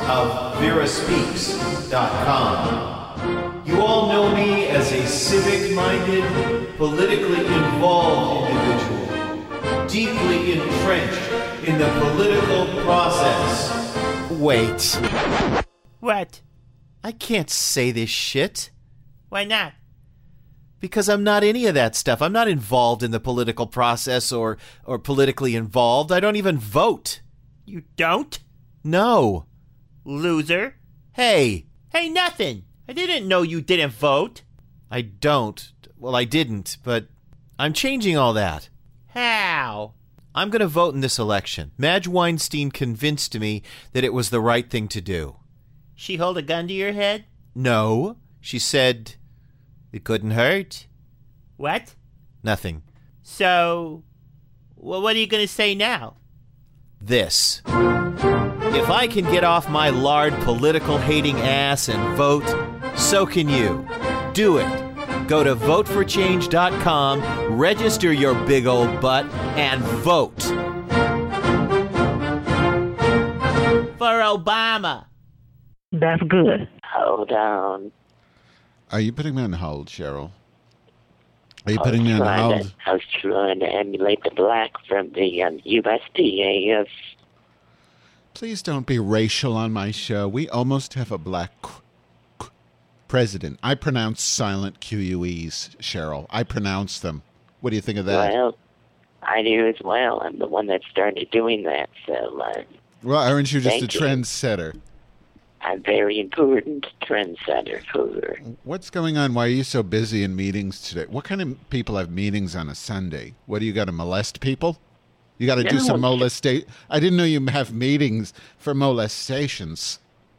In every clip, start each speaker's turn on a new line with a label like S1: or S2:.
S1: of VeraSpeaks.com. You all know me as a civic-minded, politically involved individual, deeply entrenched in the political process.
S2: Wait.
S3: What?
S2: I can't say this shit.
S3: Why not?
S2: Because I'm not any of that stuff. I'm not involved in the political process or politically involved. I don't even vote.
S3: You don't?
S2: No.
S3: Loser.
S2: Hey.
S3: Hey, nothing. I didn't know you didn't vote.
S2: I don't. Well, I didn't, but I'm changing all that.
S3: How?
S2: I'm going to vote in this election. Madge Weinstein convinced me that it was the right thing to do.
S3: She hold a gun to your head?
S2: No. She said it couldn't hurt.
S3: What?
S2: Nothing.
S3: So, well, what are you going to say now?
S2: This. If I can get off my lard political-hating ass and vote, so can you. Do it. Go to voteforchange.com, register your big old butt, and vote.
S3: For Obama.
S4: That's good.
S5: Hold on.
S6: Are you putting me on hold, Cheryl? Are you putting me on hold?
S5: I was trying to emulate the black from the USDA.
S6: Please don't be racial on my show. We almost have a black president. I pronounce silent QUEs, Cheryl. I pronounce them. What do you think of that?
S5: Well, I do as well. I'm the one that started doing that, so...
S6: well, aren't you just a
S5: thank you.
S6: trendsetter?
S5: I'm very important trendsetter.
S6: What's going on? Why are you so busy in meetings today? What kind of people have meetings on a Sunday? What, do you got to molest people? You got to do some molestation? I didn't know you have meetings for molestations.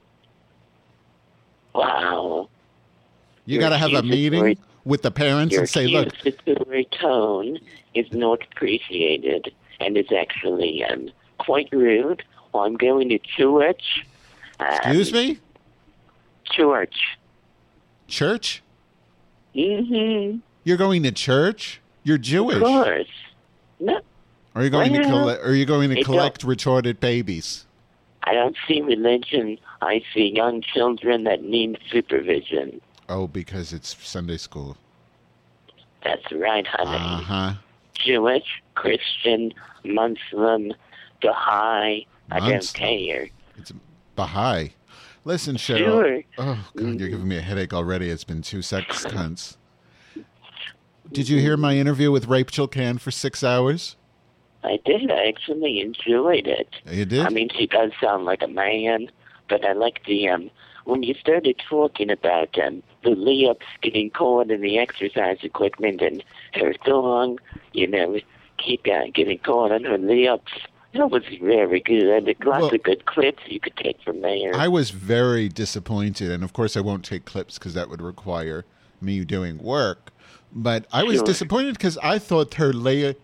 S5: Wow.
S6: You got to have a meeting with the parents and say, look.
S5: Your accusatory tone is not appreciated and is actually quite rude. I'm going to church.
S6: Excuse me?
S5: Church.
S6: Church?
S5: Mm-hmm.
S6: You're going to church? You're Jewish.
S5: Of course. No.
S6: Are you going to collect retorted babies?
S5: I don't see religion. I see young children that need supervision.
S6: Oh, because it's Sunday school.
S5: That's right, honey.
S6: Uh-huh.
S5: Jewish, Christian, Muslim, Baha'i. I don't care.
S6: It's Baha'i. Listen, Cheryl.
S5: Sure.
S6: Oh, God, you're giving me a headache already. It's been 2 seconds. Did you hear my interview with Rachel Kahn for 6 hours?
S5: I did. I actually enjoyed it.
S6: You did?
S5: I mean, she does sound like a man, but I like the, when you started talking about the layups getting caught in the exercise equipment and her song, keep getting caught on her layups. That was very good. Lots of good clips you could take from there.
S6: I was very disappointed, and of course I won't take clips because that would require me doing work. But I was disappointed because I thought her layups.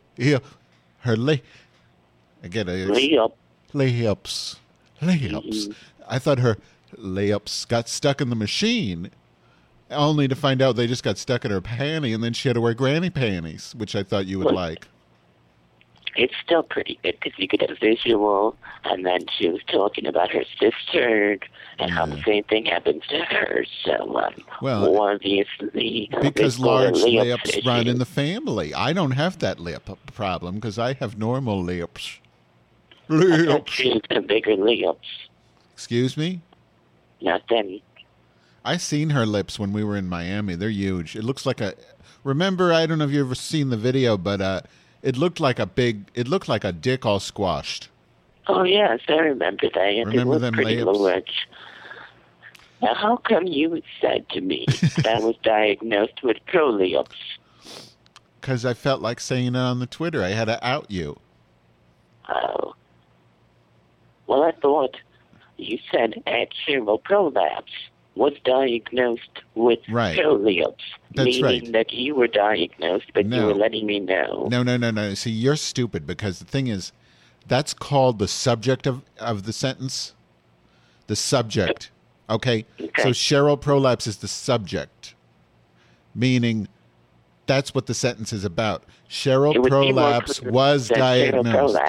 S6: I thought her layups got stuck in the machine, only to find out they just got stuck in her panty, and then she had to wear granny panties, which I thought you would like.
S5: It's still pretty good because you get a visual, and then she was talking about her sister and how the same thing happens to her. So, obviously,
S6: because large layups run in the family. I don't have that lip problem because I have normal layups.
S5: Layups. Bigger layups.
S6: Excuse me?
S5: Nothing.
S6: I seen her lips when we were in Miami. They're huge. It looks like a. Remember, I don't know if you've ever seen the video, but it looked like a dick all squashed.
S5: Oh, yes, I remember that.
S6: Remember
S5: it
S6: them
S5: pretty
S6: layups?
S5: large. Now, how come you said to me that I was diagnosed with prolapse?
S6: Because I felt like saying it on the Twitter. I had to out you.
S5: Oh. Well, I thought you said actual prolapse was diagnosed with prolapse.
S6: That's
S5: meaning that you were diagnosed, but you were letting me know.
S6: No. See, you're stupid because the thing is, that's called the subject of the sentence. The subject. Okay? So Cheryl prolapse is the subject, meaning that's what the sentence is about. Cheryl prolapse was diagnosed.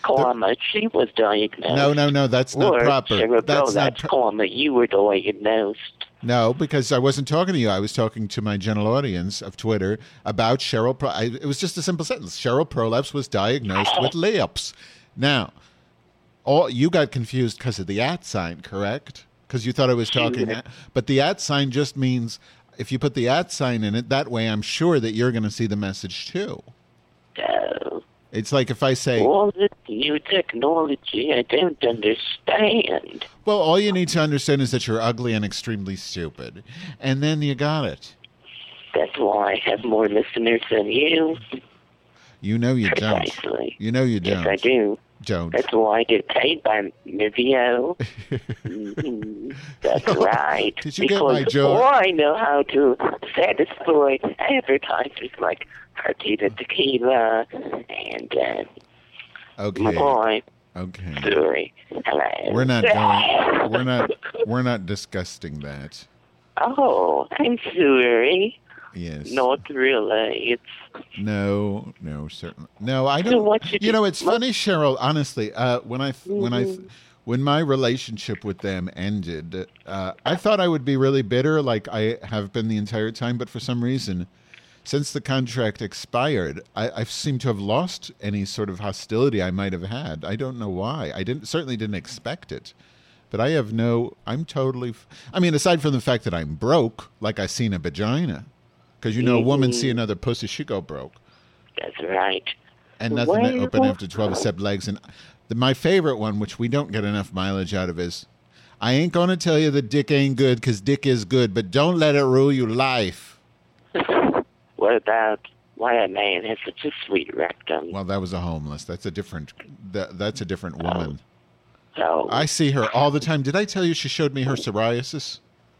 S5: comma, she was diagnosed.
S6: No, that's not
S5: or
S6: proper.
S5: That's not comma, you were diagnosed.
S6: No, because I wasn't talking to you. I was talking to my general audience of Twitter about Cheryl. It was just a simple sentence. Cheryl Prolapse was diagnosed with LEOPS. Now, you got confused because of the @ sign, correct? Because you thought I was talking. But the @ sign just means if you put the @ sign in it, that way I'm sure that you're going to see the message too.
S5: Oh.
S6: It's like if I say...
S5: All this new technology, I don't understand.
S6: Well, all you need to understand is that you're ugly and extremely stupid. And then you got it.
S5: That's why I have more listeners than you.
S6: You know you
S5: Precisely.
S6: don't. You know you don't.
S5: Yes, I do.
S6: Don't.
S5: That's why I get paid by Mivio. That's right.
S6: Did you get my joke?
S5: I know how to satisfy advertisers like Partita Tequila and
S6: Okay.
S5: my boy.
S6: Okay.
S5: Sorry. Hello.
S6: We're not discussing that.
S5: Oh, I'm sorry.
S6: Yes.
S5: Not really. It's
S6: No, certainly. No, I
S5: So
S6: don't.
S5: what you do-
S6: It's funny, Cheryl. Honestly, when my relationship with them ended, I thought I would be really bitter, like I have been the entire time. But for some reason, since the contract expired, I seem to have lost any sort of hostility I might have had. I don't know why. I certainly didn't expect it. But I'm totally. I mean, aside from the fact that I'm broke, like I seen a vagina. Because a woman see another pussy, she go broke.
S5: That's right.
S6: And nothing to open after 12 except legs. And my favorite one, which we don't get enough mileage out of, is, I ain't going to tell you that dick ain't good because dick is good, but don't let it rule your life.
S5: What about why a man has such a sweet rectum?
S6: Well, that was a homeless. That's a different woman.
S5: So
S6: I see her all the time. Did I tell you she showed me her psoriasis?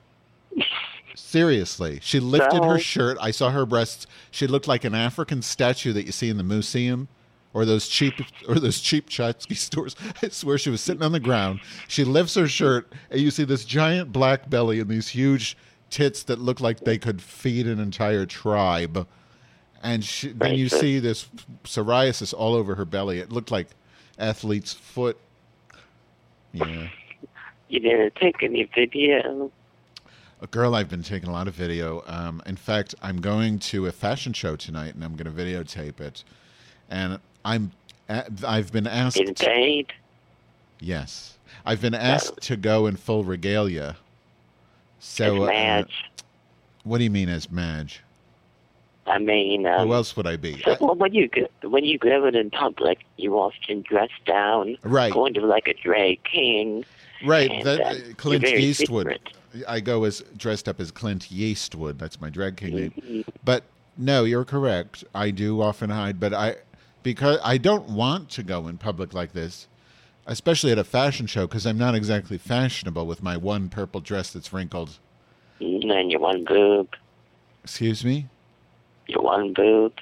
S6: Seriously, she lifted her shirt. I saw her breasts. She looked like an African statue that you see in the museum, or those cheap Chatsky stores. I swear, she was sitting on the ground. She lifts her shirt, and you see this giant black belly and these huge tits that look like they could feed an entire tribe. And then you see this psoriasis all over her belly. It looked like athlete's foot. Yeah.
S5: You didn't take any video.
S6: Girl, I've been taking a lot of video. In fact, I'm going to a fashion show tonight, and I'm going to videotape it. And I've been asked.
S5: Getting paid?
S6: Yes, I've been asked to go in full regalia. So,
S5: as Madge.
S6: What do you mean as Madge?
S5: I mean,
S6: who else would I be?
S5: Well, when you go out in public, you often dress down,
S6: right?
S5: Going to like a drag king,
S6: right?
S5: And,
S6: Clint Eastwood. Secret. I go dressed up as Clint Eastwood. That's my drag king name. But no, you're correct. I do often hide, but because I don't want to go in public like this, especially at a fashion show, because I'm not exactly fashionable with my one purple dress that's wrinkled.
S5: And your one boob.
S6: Excuse me?
S5: Your one boob.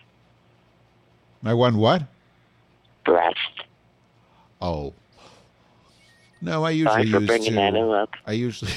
S6: My one what?
S5: Breast.
S6: Oh. No, I usually
S5: Sorry for bringing that up.
S6: I usually...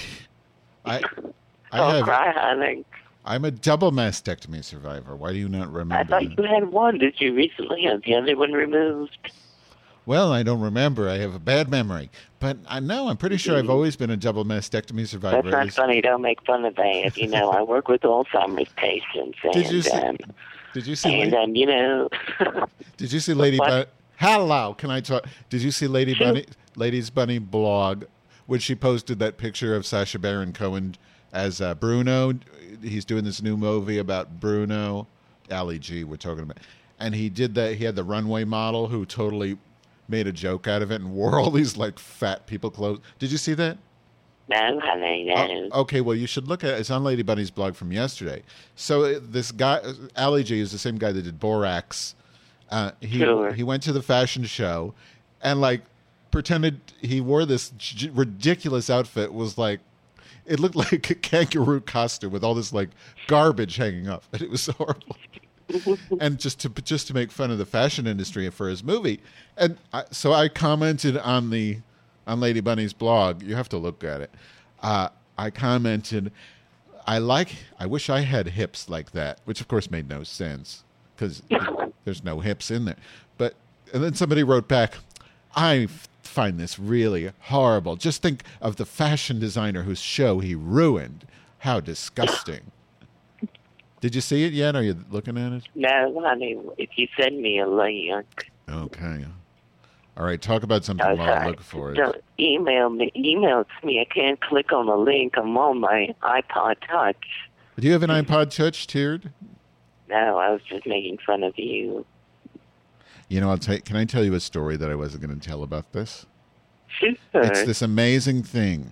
S5: cry, honey.
S6: I'm a double mastectomy survivor. Why do you not remember?
S5: I thought you had one. Did you recently have the other one removed?
S6: Well, I don't remember. I have a bad memory. But no, I'm pretty sure I've always been a double mastectomy survivor.
S5: That's not funny. Don't make fun of that. I work with Alzheimer's patients.
S6: Did you see? Did you see? Did you see Lady Bunny? Hello, can I talk? Did you see Lady's Bunny blog, when she posted that picture of Sacha Baron Cohen as Bruno? He's doing this new movie about Bruno. Ali G, we're talking about. And he did that. He had the runway model who totally made a joke out of it and wore all these like fat people clothes. Did you see that?
S5: No, honey, no.
S6: Okay, well, you should look at it. It's on Lady Bunny's blog from yesterday. So this guy, Ali G, is the same guy that did Borax. He went to the fashion show and like pretended he wore this ridiculous outfit. Was like, it looked like a kangaroo costume with all this like garbage hanging up, and it was horrible. And just to make fun of the fashion industry for his movie, and so I commented on Lady Bunny's blog. You have to look at it. I commented, I wish I had hips like that, which of course made no sense because there's no hips in there. And then somebody wrote back, I find this really horrible. Just think of the fashion designer whose show he ruined. How disgusting. Did you see it yet? Are you looking at it?
S5: No, honey. If you send me a link.
S6: Okay. All right, talk about something while I look for it.
S5: Don't email it to me. I can't click on the link. I'm on my iPod Touch.
S6: Do you have an iPod Touch, Tiered?
S5: No, I was just making fun of you.
S6: You know, can I tell you a story that I wasn't going to tell about this?
S5: Sure.
S6: It's this amazing thing.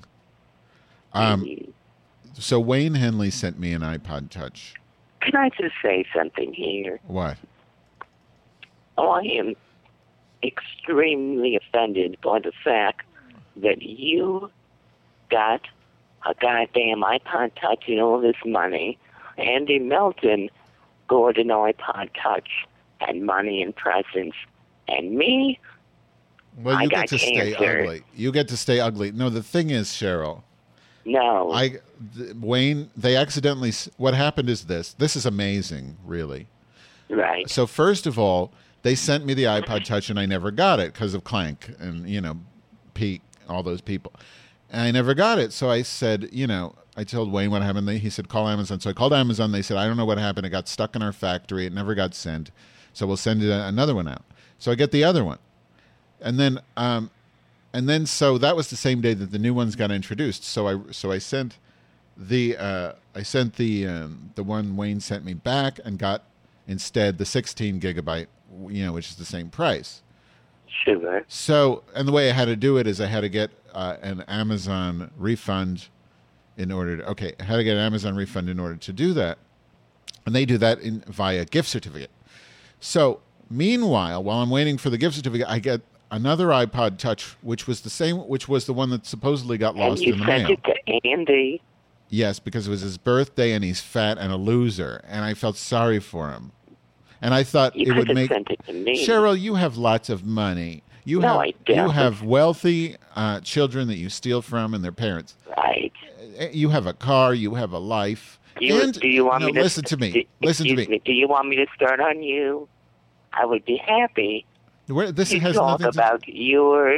S6: So Wayne Henley sent me an iPod Touch.
S5: Can I just say something here?
S6: What?
S5: I am extremely offended by the fact that you got a goddamn iPod Touch and all this money. Andy Melton got an iPod Touch and money and presents. And me,
S6: well,
S5: I
S6: you
S5: got
S6: get to
S5: cancer.
S6: stay ugly. You get to stay ugly. No, the thing is, Cheryl,
S5: no.
S6: Wayne, they accidentally, what happened is this. This is amazing, really.
S5: Right.
S6: So first of all, they sent me the iPod Touch and I never got it because of Clank and, Pete, all those people. And I never got it. So I said, I told Wayne what happened. He said, call Amazon. So I called Amazon. They said, I don't know what happened. It got stuck in our factory. It never got sent. So we'll send another one out. So I get the other one. And then so that was the same day that the new ones got introduced. So I sent the one Wayne sent me back and got instead the 16 gigabyte, which is the same price.
S5: Sure.
S6: So, and the way I had to do it is I had to get an Amazon refund in order to do that. And they do that via gift certificate. So, meanwhile, while I'm waiting for the gift certificate, I get another iPod Touch, which was the one that supposedly got lost in the mail.
S5: And you sent it to Andy?
S6: Yes, because it was his birthday and he's fat and a loser, and I felt sorry for him. And I thought it would make
S5: sent it to me.
S6: Cheryl, you have lots of money.
S5: I don't.
S6: You have wealthy children that you steal from and their parents.
S5: Right.
S6: You have a car. You have a life.
S5: Do you want me to
S6: listen to me? Listen to me.
S5: Do you want me to start on you? I would be happy.
S6: This
S5: to
S6: has
S5: talk
S6: nothing
S5: about your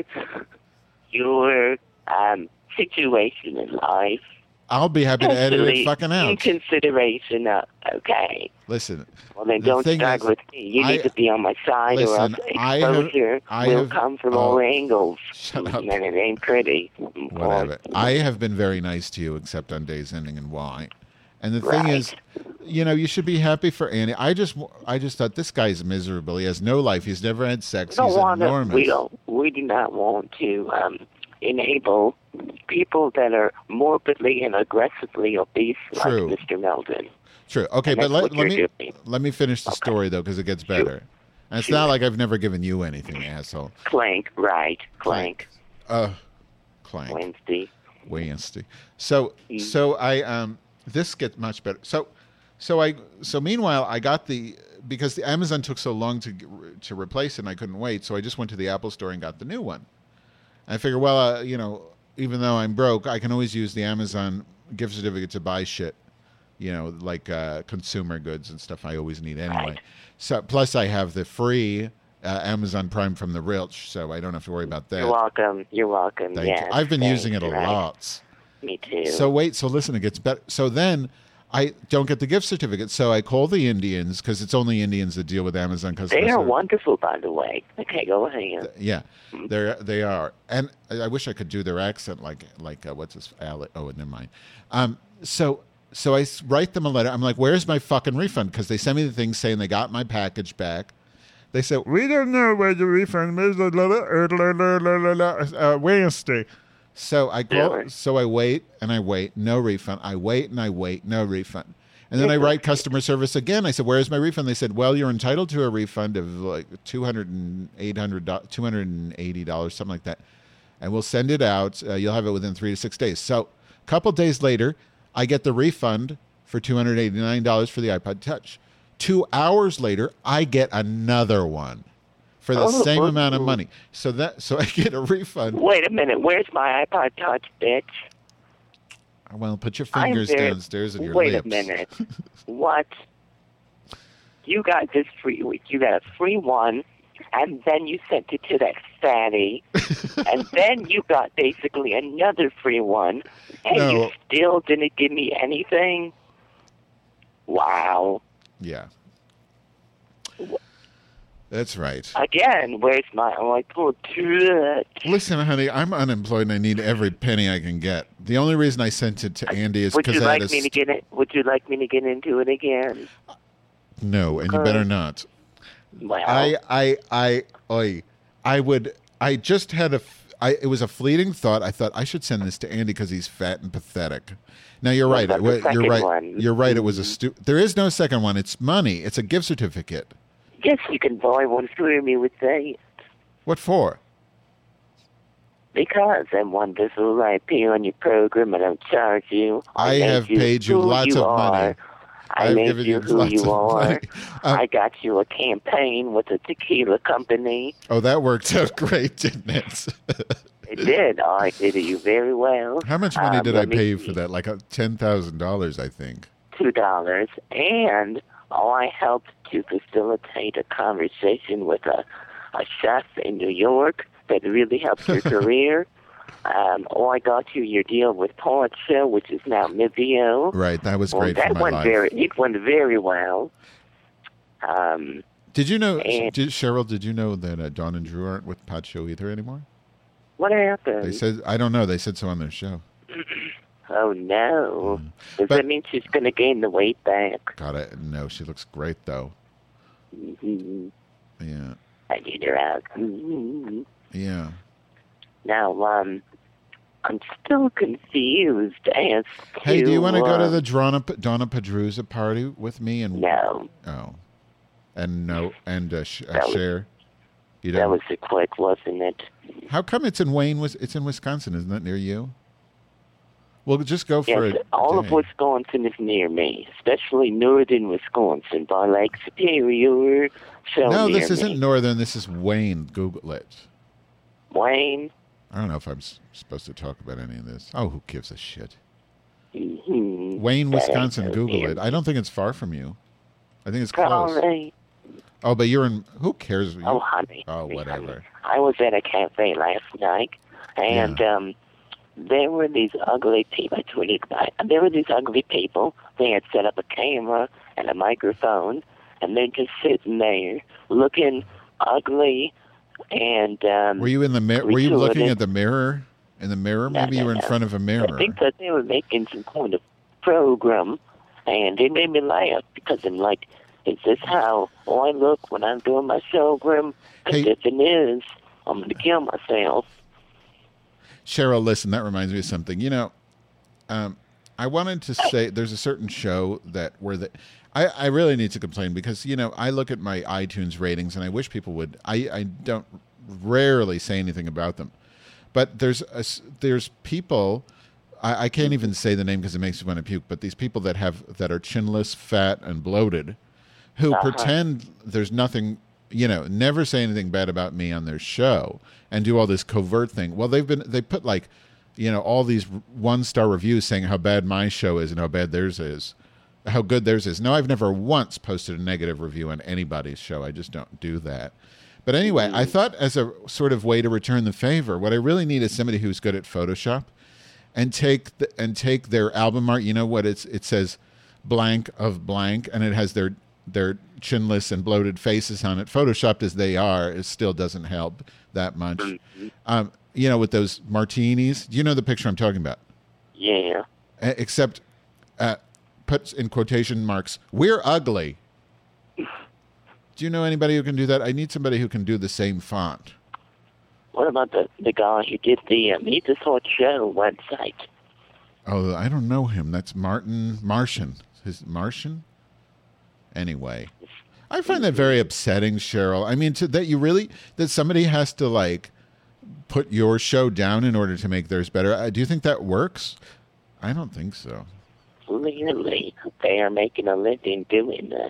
S5: situation in life.
S6: I'll be happy to edit it fucking out.
S5: In consideration of, okay.
S6: Listen.
S5: Well, then don't start with me. You need to be on my side, or else exposure will come from all angles.
S6: Shut up.
S5: And it ain't pretty.
S6: Whatever. I have been very nice to you, except on days ending in Y. And the thing is, you should be happy for Andy. I just thought this guy's miserable. He has no life. He's never had sex. He's enormous.
S5: We do not want to enable people that are morbidly and aggressively obese like Mr. Melton.
S6: True. Okay, but let me finish the story, though, because it gets better. And it's not like I've never given you anything, asshole.
S5: Clank, right. Clank.
S6: Clank.
S5: Wednesday.
S6: So I this gets much better. So meanwhile, I got because the Amazon took so long to replace it and I couldn't wait, so I just went to the Apple store and got the new one. I figured, well, even though I'm broke, I can always use the Amazon gift certificate to buy shit, like consumer goods and stuff I always need anyway.
S5: Right.
S6: So plus I have the free Amazon Prime from the Rilch, so I don't have to worry about that.
S5: You're welcome.
S6: Thank you. I've been using it a lot.
S5: Me too.
S6: So listen, it gets better. So then I don't get the gift certificate, so I call the Indians, because it's only Indians that deal with Amazon.
S5: They are wonderful, by the way. Okay, go ahead.
S6: Yeah, they are. And I wish I could do their accent like what's his, Alec? Oh, never mind. So I write them a letter. I'm like, where's my fucking refund? Because they sent me the thing saying they got my package back. They said, we don't know where the refund is. Wednesday. So I go. So I wait and I wait, no refund. I wait and I wait, no refund. And then I write customer service again. I said, "Where's my refund?" They said, "Well, you're entitled to a refund of like $280, something like that, and we'll send it out. You'll have it within 3 to 6 days." So a couple days later, I get the refund for $289 for the iPod Touch. 2 hours later, I get another one for the same amount of money. So I get a refund.
S5: Wait a minute. Where's my iPod Touch, bitch?
S6: Well, put your fingers downstairs in your
S5: lips.
S6: Wait
S5: a minute. What? You got this free. You got a free one, and then you sent it to that fatty, and then you got basically another free one, and
S6: No.
S5: you still didn't give me anything? Wow.
S6: Yeah. That's right.
S5: Again, where's my little truck?
S6: Listen, honey, I'm unemployed and I need every penny I can get. The only reason I sent it to Andy is
S5: Would
S6: because
S5: you
S6: I had
S5: like
S6: a
S5: me to get it? Would you like me to get into it again?
S6: No, and you better not.
S5: Well,
S6: I just had it was a fleeting thought. I thought I should send this to Andy because he's fat and pathetic. Now you're right.
S5: about the
S6: You're
S5: second
S6: right.
S5: one?
S6: You're right. It was there is no second one. It's money. It's a gift certificate.
S5: yes, you can buy one for me with that.
S6: What for?
S5: Because I want this little IP on your program. I don't charge you.
S6: I
S5: made
S6: have paid you
S5: who
S6: lots
S5: you
S6: of money.
S5: are. I
S6: I've
S5: made
S6: given
S5: you
S6: you
S5: who
S6: lots
S5: you
S6: of
S5: are.
S6: money.
S5: I got you a campaign with a tequila company.
S6: Oh, that worked out great, didn't it?
S5: It did. I did you very well.
S6: How much money did I
S5: let me
S6: pay you
S5: see.
S6: for that? Like $10,000, I think.
S5: $2, and I helped to facilitate a conversation with a chef in New York that really helped your career. I got you your deal with Portia, which is now Mivio.
S6: Right, that was
S5: Well,
S6: great
S5: that
S6: for my
S5: went
S6: life.
S5: it went very well.
S6: Did you know,
S5: and-
S6: Cheryl? Did you know that Dawn and Drew aren't with Pod Show either anymore?
S5: What happened?
S6: They said, I don't know. They said so on their show.
S5: Oh no! Does
S6: But-
S5: that mean she's going to gain the weight back?
S6: God, no, she looks great though.
S5: Mhm.
S6: Yeah,
S5: I need her out. Mhm.
S6: yeah.
S5: Now, I'm still confused as to.
S6: Hey, do you want to go to the Donna Pedruza party with me? And
S5: No,
S6: Oh, and
S5: That was-
S6: Cher. You
S5: that
S6: don't.
S5: was a quick, wasn't it?
S6: How come it's in Wayne? It's in Wisconsin, isn't it near you? Well, just go for
S5: Yes,
S6: it.
S5: all of Wisconsin is near me, especially northern Wisconsin, by Lake Superior. So
S6: No,
S5: near
S6: this
S5: me.
S6: isn't northern. This is Wayne. Google it.
S5: Wayne.
S6: I don't know if I'm supposed to talk about any of this. Oh, who gives a shit?
S5: Mm-hmm.
S6: Wayne, Wisconsin.
S5: That
S6: Google
S5: is
S6: it. I don't think it's far from you. I think it's
S5: All
S6: close.
S5: right.
S6: Oh, but you're in. Who cares?
S5: Oh, honey.
S6: Oh, whatever.
S5: I was at a cafe last night, and there were these ugly people. I tweeted about it. There were these ugly people. They had set up a camera and a microphone, and they're just sitting there looking ugly. And
S6: Were you in the mirror? Were you looking
S5: gratuitous.
S6: at the mirror? In the mirror?
S5: No,
S6: Maybe you were in
S5: no.
S6: front of a
S5: I
S6: mirror.
S5: think that they were making some kind of program, and it made me laugh because I'm like, is this how I look when I'm doing my program? Because
S6: Hey.
S5: if it is, I'm going to kill myself.
S6: Cheryl, listen, that reminds me of something. You know, I wanted to say there's a certain show that I really need to complain because, you know, I look at my iTunes ratings and I wish people would. I don't rarely say anything about them. But there's people, I can't even say the name because it makes me want to puke, but these people that are chinless, fat, and bloated who pretend there's nothing, you know, never say anything bad about me on their show and do all this covert thing. Well, they put like, you know, all these 1-star reviews saying how bad my show is and how bad theirs is, how good theirs is. No, I've never once posted a negative review on anybody's show. I just don't do that. But anyway, I thought as a sort of way to return the favor, what I really need is somebody who's good at Photoshop and take their album art. You know what it says, blank of blank, and it has their chinless and bloated faces on it. Photoshopped as they are, it still doesn't help that much. You know, with those martinis. Do you know the picture I'm talking about?
S5: Yeah.
S6: Except, puts in quotation marks, "We're ugly." Do you know anybody who can do that? I need somebody who can do the same font.
S5: What about the guy who did the Meet the Sword Show website?
S6: Oh, I don't know him. That's Martian. His Martian? Anyway. I find that very upsetting, Cheryl. I mean, that somebody has to, like, put your show down in order to make theirs better. Do you think that works? I don't think so.
S5: Clearly, they are making a living doing this.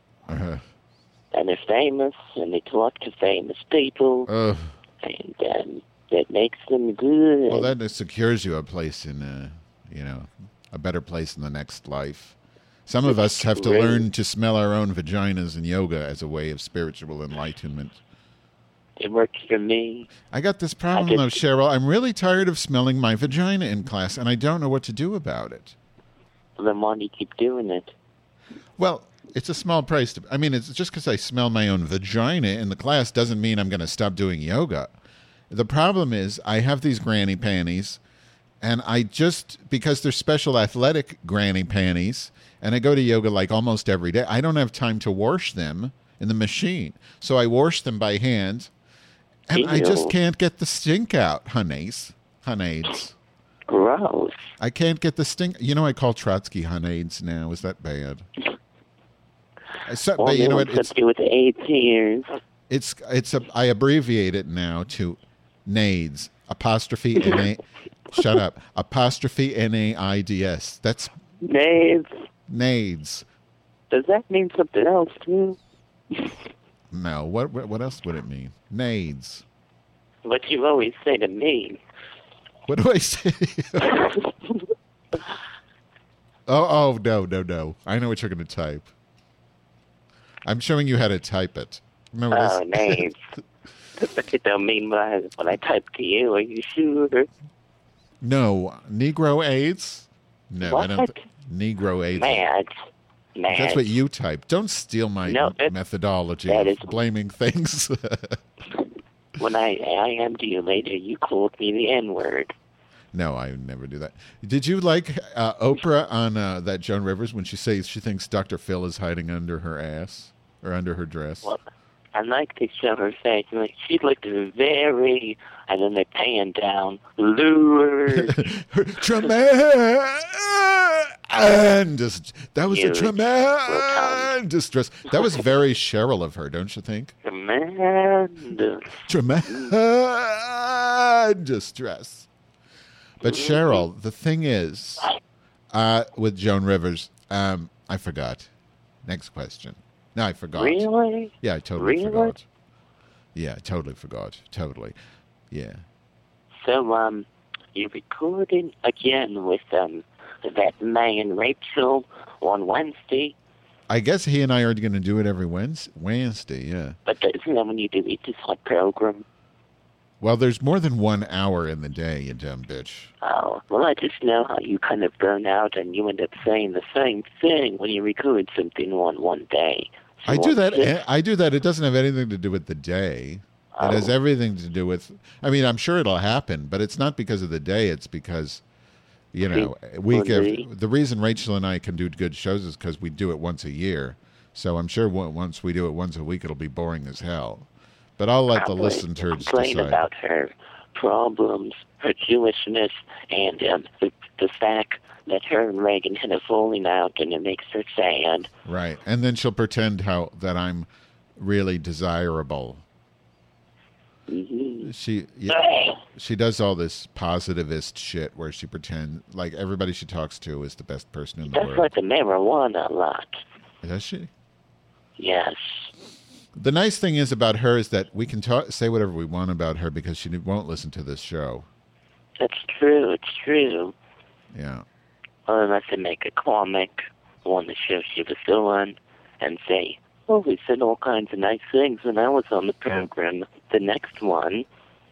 S5: And they're famous, and they talk to famous people, and that makes them good.
S6: Well, that secures you a place in, a better place in the next life. Some of us have to learn to smell our own vaginas in yoga as a way of spiritual enlightenment.
S5: It works for me.
S6: I got this problem, though, Cheryl. I'm really tired of smelling my vagina in class, and I don't know what to do about it.
S5: Well, then why do you keep doing it?
S6: Well, it's a small price. I mean, it's just because I smell my own vagina in the class doesn't mean I'm going to stop doing yoga. The problem is I have these granny panties, and because they're special athletic granny panties, and I go to yoga like almost every day, I don't have time to wash them in the machine. So I wash them by hand, and I just can't get the stink out, honeys.
S5: Gross.
S6: I can't get the stink. You know, I call Trotsky Hunades now. Is that bad? But you know what? It's
S5: with 8 years.
S6: I abbreviate it now to NAIDS. Apostrophe N-A. Shut up. Apostrophe N-A-I-D-S. That's
S5: NAIDS.
S6: NAIDS.
S5: Does that mean something else too?
S6: No. What else would it mean? NAIDS.
S5: What you always say to me.
S6: What do I say? Oh, no. I know what you're going to type. I'm showing you how to type it. Remember this?
S5: Oh, NAIDS. But you don't mean what I type to you. Are you sure?
S6: No. Negro AIDS? No,
S5: what?
S6: I don't. Negro AIDS.
S5: Mad.
S6: That's what you type. Don't steal my methodology of blaming things.
S5: When I IM'd you later, you called me the N-word.
S6: No, I would never do that. Did you like Oprah on that Joan Rivers when she says she thinks Dr. Phil is hiding under her ass or under her dress?
S5: Well, I like to show her face. Like, she looked very, and then they pan down, lured.
S6: Tremendous. That was a tremendous dress. That was very Cheryl of her, don't you think? Tremendous dress. But Cheryl, the thing is, with Joan Rivers, I forgot. Next question. No, I forgot.
S5: Really?
S6: Yeah, I totally forgot. Yeah, I totally forgot. Totally. Yeah.
S5: So, you recorded again with that man Rachel on Wednesday.
S6: I guess he and I are going to do it every Wednesday, yeah.
S5: But isn't that when you do it, just like program?
S6: Well, there's more than 1 hour in the day, you dumb bitch.
S5: Oh, well, I just know how you kind of burn out and you end up saying the same thing when you record something on one day. So
S6: I do that. It doesn't have anything to do with the day. It has everything to do with, I mean, I'm sure it'll happen, but it's not because of the day. It's because, you know, the reason Rachel and I can do good shows is because we do it once a year. So I'm sure once we do it once a week, it'll be boring as hell. But I'll let the listeners
S5: complain
S6: decide.
S5: About her problems, her Jewishness, and the fact that her and Reagan had a falling out, and it makes her sad.
S6: Right, and then she'll pretend that I'm really desirable.
S5: Mm-hmm.
S6: She does all this positivist shit where she pretends like everybody she talks to is the best person in the world.
S5: That's like the marijuana a lot.
S6: Does she?
S5: Yes.
S6: The nice thing is about her is that we can say whatever we want about her because she won't listen to this show.
S5: That's true. It's true.
S6: Yeah.
S5: Well, unless they make a comic on the show she was on and say, "Oh, we said all kinds of nice things when I was on the program." The next one.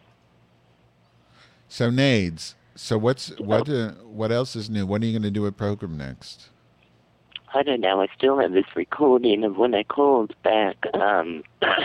S6: So NAIDS. So what else is new? What are you going to do at program next?
S5: I don't know. I still have this recording of when I called back. And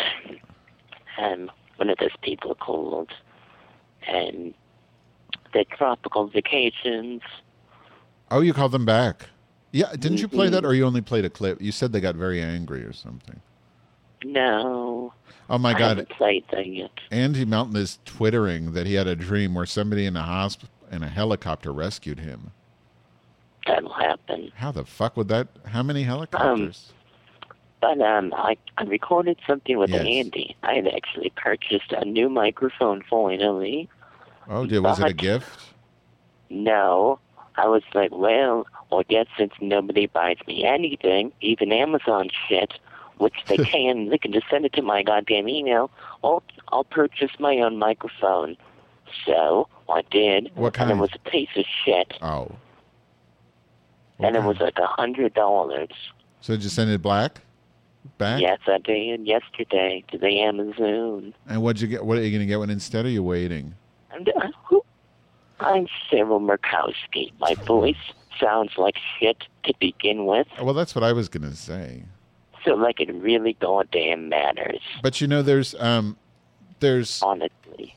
S5: one of those people called, and the tropical vacations.
S6: Oh, you called them back? Yeah. Didn't you play that, or you only played a clip? You said they got very angry or something.
S5: No.
S6: Oh my God!
S5: I haven't played that yet.
S6: Andy Melton is twittering that he had a dream where somebody in a helicopter rescued him.
S5: That'll happen.
S6: How the fuck would that? How many helicopters?
S5: But I recorded something with Andy. I had actually purchased a new microphone finally.
S6: Oh, was it a gift?
S5: No. I was like, well, I guess since nobody buys me anything, even Amazon shit, which they can just send it to my goddamn email, I'll purchase my own microphone. So I did.
S6: What kind?
S5: And it was a piece of shit.
S6: Oh.
S5: And it was like $100.
S6: So did you send it black? back?
S5: Yes, I did yesterday to the Amazon.
S6: And what'd you get? What are you going to get one instead? Or are you waiting?
S5: And, I'm Cyril Murkowski. My voice sounds like shit to begin with,
S6: Well, that's what I was going to say.
S5: so like it really goddamn matters,
S6: But you know, there's
S5: honestly.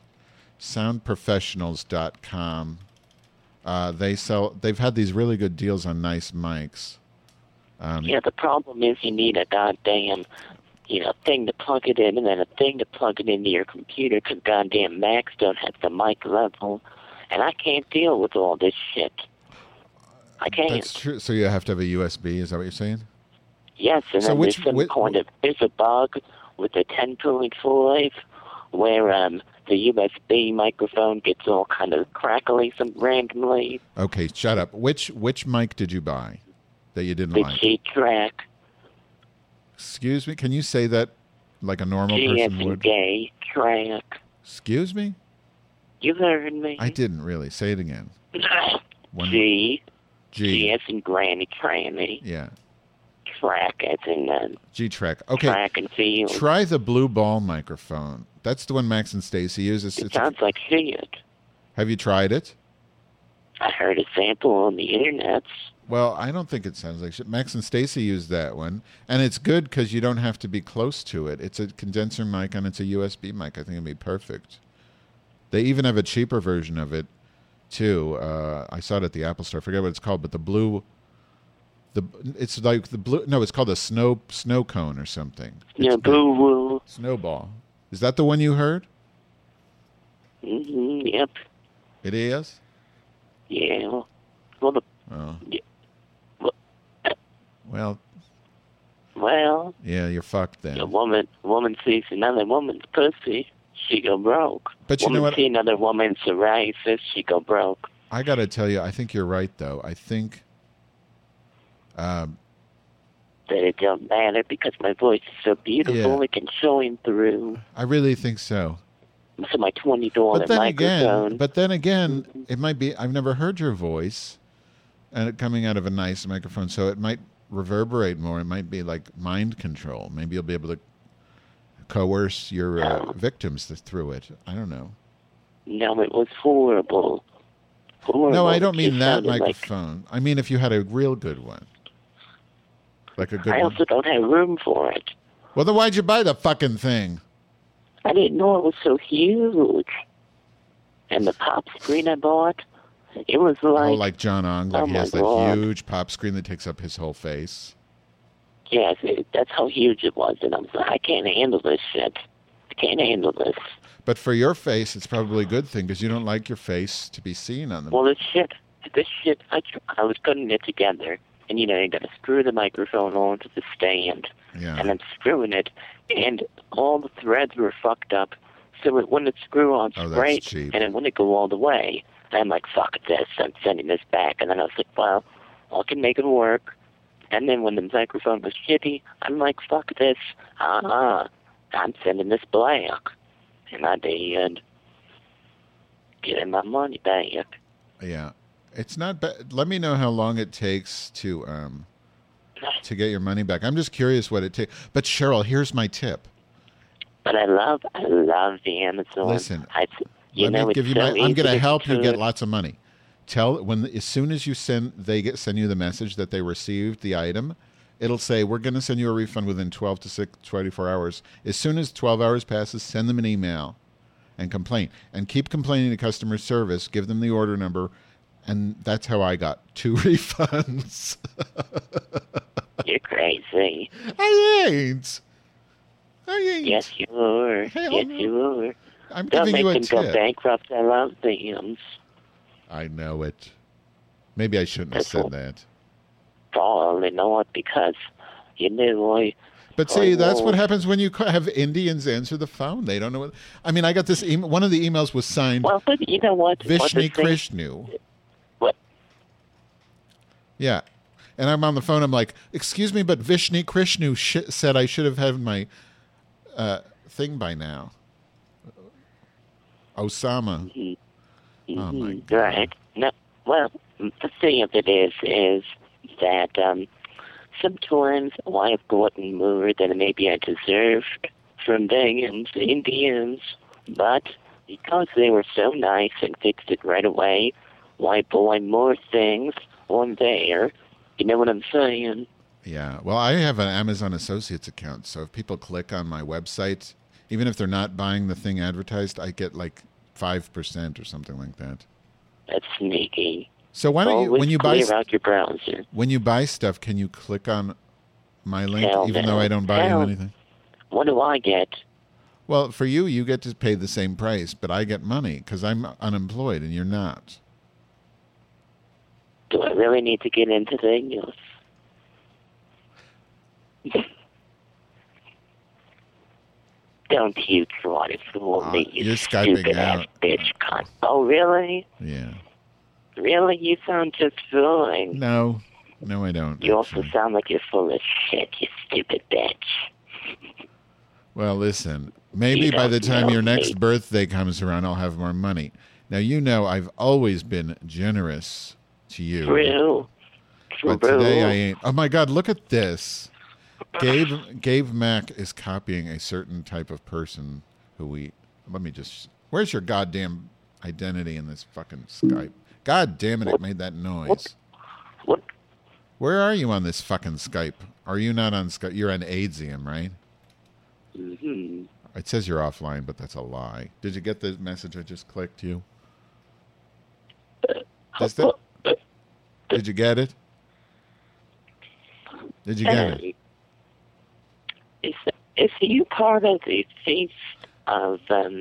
S6: soundprofessionals.com. They've had these really good deals on nice mics.
S5: Yeah, the problem is you need a goddamn, thing to plug it in, and then a thing to plug it into your computer, because goddamn Macs don't have the mic level, and I can't deal with all this shit. I can't.
S6: That's true. So you have to have a USB, is that what you're saying?
S5: Yes, and
S6: So
S5: then
S6: which-
S5: there's a bug with the 10.5 where the USB microphone gets all kind of crackly randomly.
S6: Okay, shut up. Which mic did you buy that you didn't
S5: The
S6: like?
S5: G-Track,
S6: Excuse me, can you say that like a normal
S5: G as
S6: person
S5: in
S6: would?
S5: gay, track.
S6: Excuse me?
S5: You heard me.
S6: I didn't really. Say it again. One-
S5: G
S6: G.
S5: as in granny tranny.
S6: Yeah.
S5: Track as in
S6: G-Track. Okay.
S5: track and field.
S6: Try the blue ball microphone. That's the one Max and Stacy use.
S5: It sounds like shit.
S6: Have you tried it?
S5: I heard a sample on the internet.
S6: Well, I don't think it sounds like shit. Max and Stacy use that one, and it's good because you don't have to be close to it. It's a condenser mic and it's a USB mic. I think it'd be perfect. They even have a cheaper version of it, too. I saw it at the Apple Store. I forget what it's called, but it's like the blue. No, it's called a snow cone or something.
S5: Yeah,
S6: It's
S5: boo-woo.
S6: Snowball. Is that the one you heard?
S5: Yep.
S6: It is.
S5: Yeah. Well,
S6: Oh.
S5: Yeah.
S6: Well,
S5: well,
S6: yeah, you're fucked then.
S5: a woman sees another woman's pussy, she go broke.
S6: But you know what?
S5: See another woman's psoriasis, she go broke.
S6: I got to tell you, I think you're right, though. I think
S5: That it don't matter because my voice is so beautiful,
S6: Yeah.
S5: it can shine through.
S6: I really think so.
S5: So my $20
S6: But then
S5: microphone.
S6: again, it might be. I've never heard your voice, and it coming out of a nice microphone, so it might reverberate more. It might be like mind control. Maybe you'll be able to coerce your victims through it. I don't know.
S5: No, it was horrible. Horrible.
S6: No, I don't
S5: It
S6: mean that
S5: sounded like-
S6: microphone. I mean if you had a real good one, like a good
S5: I
S6: one.
S5: also don't have room for it.
S6: Well, then why'd you buy the fucking thing?
S5: I didn't know it was so huge. And the pop screen I bought, it was like,
S6: Like John Ong, like
S5: Oh
S6: he
S5: my
S6: has that
S5: God.
S6: huge pop screen that takes up his whole face.
S5: yes, that's how huge it was. And I was like, I can't handle this shit. I can't handle this.
S6: But for your face, it's probably a good thing because you don't like your face to be seen on the.
S5: Well, this shit, I was putting it together. And, you got to screw the microphone onto the stand.
S6: Yeah.
S5: And I'm screwing it. And all the threads were fucked up. So it wouldn't screw on
S6: Oh, that's
S5: straight.
S6: cheap.
S5: And it wouldn't go all the way. And I'm like, fuck this. I'm sending this back. And then I was like, well, I can make it work. And then when the microphone was shitty, I'm like, fuck this. I'm sending this back. And I did. Getting my money back.
S6: Yeah, it's not bad. Let me know how long it takes to get your money back. I'm just curious what it takes. But Cheryl, here's my tip.
S5: But I love the Amazon.
S6: Listen,
S5: Let me
S6: give you I'm going to help you get lots of money. As soon as you send you the message that they received the item, it'll say we're going to send you a refund within 12 to 24 hours. As soon as 12 hours passes, send them an email and complain. And keep complaining to customer service. Give them the order number. And that's how I got 2 refunds.
S5: You're crazy.
S6: I ain't.
S5: Yes, you are.
S6: Hell
S5: Yes,
S6: no.
S5: you are.
S6: I'm
S5: Don't
S6: giving
S5: make
S6: you a
S5: them go
S6: tip.
S5: bankrupt. I love them.
S6: I know it. Maybe I shouldn't have said that.
S5: Probably not because,
S6: But see, that's what
S5: won't.
S6: happens when you have Indians answer the phone. They don't know what. I mean, I got this email. One of the emails was signed
S5: Well, but you know what?
S6: Vishni
S5: What the thing-
S6: Krishnu.
S5: What?
S6: Yeah. And I'm on the phone. I'm like, excuse me, but Vishni Krishnu said I should have had my thing by now. Osama. Oh, my God.
S5: Right. No. Well, the thing of it is that sometimes I've gotten more than maybe I deserved from vegans and DMs, but because they were so nice and fixed it right away, why buy more things on there? You know what I'm saying?
S6: Yeah. Well, I have an Amazon Associates account, so if people click on my website, even if they're not buying the thing advertised, I get like 5% or something like that.
S5: That's sneaky.
S6: So why don't you,
S5: Always
S6: when you buy
S5: clear out your browser.
S6: when you buy stuff, can you click on my link,
S5: Hell
S6: even
S5: no.
S6: though I don't buy you
S5: Hell.
S6: anything?
S5: What do I get?
S6: Well, for you, you get to pay the same price, but I get money because I'm unemployed and you're not.
S5: Do I really need to get into things? Don't you try to fool me, you
S6: you're Skyping
S5: stupid ass
S6: out.
S5: bitch cunt. Oh, really?
S6: Yeah.
S5: Really? You sound just fine.
S6: No, I don't.
S5: You also
S6: actually.
S5: sound like you're full of shit, you stupid bitch.
S6: Well, listen, maybe
S5: You
S6: by the
S5: don't
S6: time
S5: know
S6: your next
S5: me.
S6: birthday comes around, I'll have more money. Now, you know I've always been generous to you.
S5: True.
S6: But today I ain't. Oh, my God, look at this. Gabe Mack is copying a certain type of person who we... Let me just... Where's your goddamn identity in this fucking Skype? God damn it, it made that noise.
S5: What?
S6: Where are you on this fucking Skype? Are you not on Skype? You're on Aidsium, right?
S5: Mm-hmm.
S6: It says you're offline, but that's a lie. Did you get the message I just clicked you? Did you get it? Did you get it?
S5: Is you part of the feast of,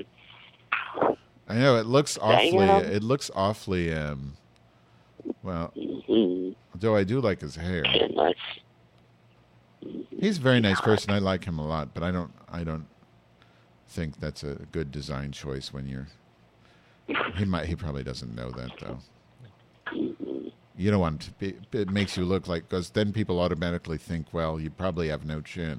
S6: I know it looks awfully.
S5: Damn.
S6: It looks awfully. Well, though I do like his hair.
S5: goodness.
S6: He's a very nice person. I like him a lot, but I don't think that's a good design choice when you're. He probably doesn't know that though. You don't want to be. It makes you look like, because then people automatically think, well, you probably have no chin.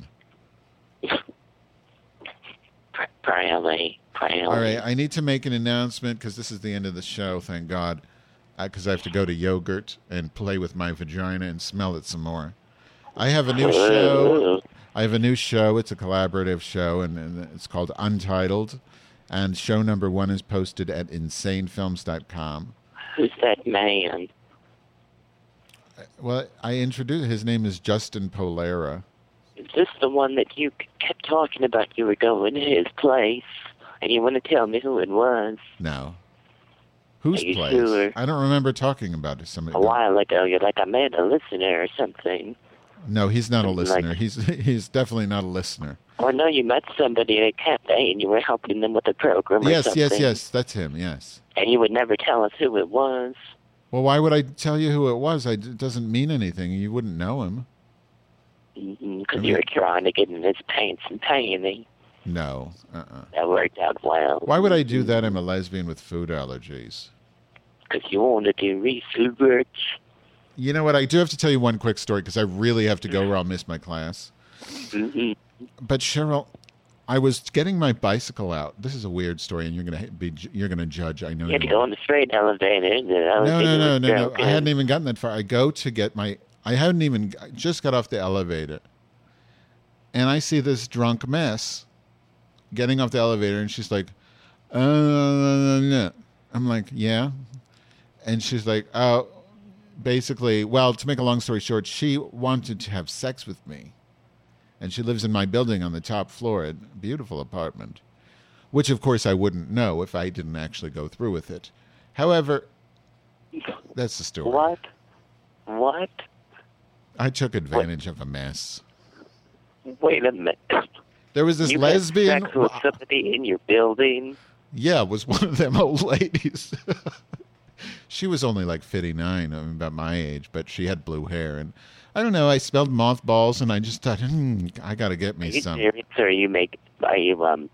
S5: Probably.
S6: All right, I need to make an announcement because this is the end of the show. Thank God, because I have to go to Yogurt and play with my vagina and smell it some more. I have a new show. It's a collaborative show, and it's called Untitled. And show number 1 is posted at insanefilms.com.
S5: Who's that man?
S6: Well, I introduced. His name is Justin Polera.
S5: Is this the one that you kept talking about you were going to his place? And you want to tell me who it was?
S6: No. Whose
S5: Are you
S6: place?
S5: sure?
S6: I don't remember talking about it. Somebody.
S5: A while ago, you're like, I met a listener or something.
S6: No, he's not a
S5: Like-
S6: listener. He's definitely not a listener.
S5: Or no, you met somebody at a cafe and you were helping them with a program or
S6: Yes,
S5: something.
S6: yes, that's him. Yes.
S5: And you would never tell us who it was.
S6: Well, why would I tell you who it was? It doesn't mean anything. You wouldn't know him.
S5: Because you were trying to get in his pants and panty.
S6: No.
S5: That worked out well.
S6: Why would I do that? I'm a lesbian with food allergies.
S5: Because you want to do research.
S6: You know what? I do have to tell you one quick story because I really have to go or I'll miss my class.
S5: Mm-hmm.
S6: But Cheryl, I was getting my bicycle out. This is a weird story, and you're gonna judge. I know.
S5: You had to
S6: you
S5: go
S6: are.
S5: on the freight elevator. The elevator
S6: No.
S5: was broken.
S6: I hadn't even gotten that far. I go to get my. I just got off the elevator, and I see this drunk mess getting off the elevator, and she's like, no. I'm like, yeah, and she's like, oh, basically, well, to make a long story short, she wanted to have sex with me. And she lives in my building on the top floor, a beautiful apartment, which, of course, I wouldn't know if I didn't actually go through with it. However, that's the story.
S5: What?
S6: I took advantage of a mess.
S5: Wait a minute.
S6: There was this
S5: You
S6: lesbian.
S5: had sex with somebody in your building?
S6: Yeah, it was one of them old ladies. She was only like 59, about my age, but she had blue hair. And I don't know, I smelled mothballs, and I just thought, I got to get me
S5: Are you
S6: some.
S5: serious, or are you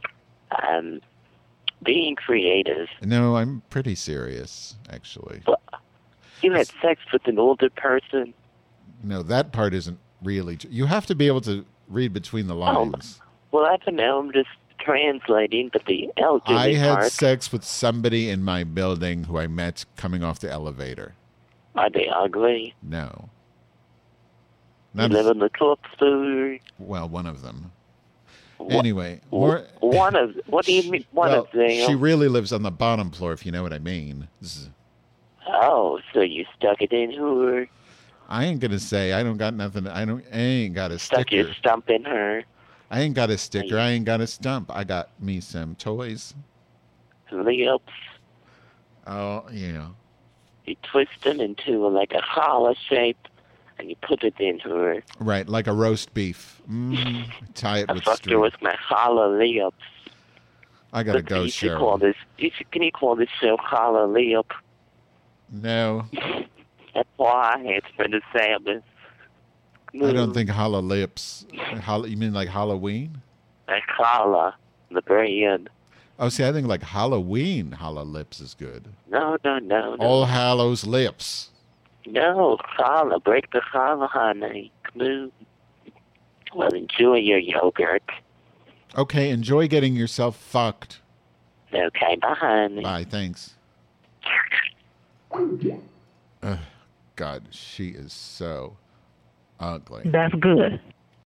S5: being creative?
S6: No, I'm pretty serious, actually.
S5: You had sex with an older person?
S6: No, that part isn't really. You have to be able to read between the lines.
S5: Well, I don't know. I'm just translating, but the elderly
S6: I had
S5: part,
S6: sex with somebody in my building who I met coming off the elevator.
S5: are they ugly?
S6: No.
S5: You live on the top floor.
S6: Well, one of them.
S5: Wha-
S6: Anyway,
S5: One of, what do you mean, one
S6: well,
S5: of them?
S6: she really lives on the bottom floor, if you know what I mean.
S5: Oh, so you stuck it in her?
S6: I ain't gonna say I don't got nothing. I ain't got a
S5: Stuck your
S6: sticker.
S5: stump in her?
S6: I ain't got a sticker. I ain't got a stump. I got me some toys.
S5: Lips?
S6: Oh, yeah.
S5: You twist them into like a hollow shape, and you put it in her.
S6: Right, like a roast beef. Tie it
S5: I
S6: with
S5: fucked her
S6: string.
S5: with my hollow lips.
S6: I gotta
S5: Look,
S6: go,
S5: you should call
S6: Cheryl.
S5: this. Can you call this show Hollow Lip?
S6: No,
S5: That's why it's for the Sabbath.
S6: I don't think hollow lips. You mean like Halloween?
S5: Like challah, the bread.
S6: Oh, see, I think like Halloween hollow lips is good.
S5: No.
S6: All Hallows lips.
S5: No, challah. Break the challah, honey. Come on. Well, enjoy your yogurt.
S6: Okay, enjoy getting yourself fucked.
S5: Okay, bye, honey.
S6: Bye, thanks. God, she is so ugly.
S4: That's good.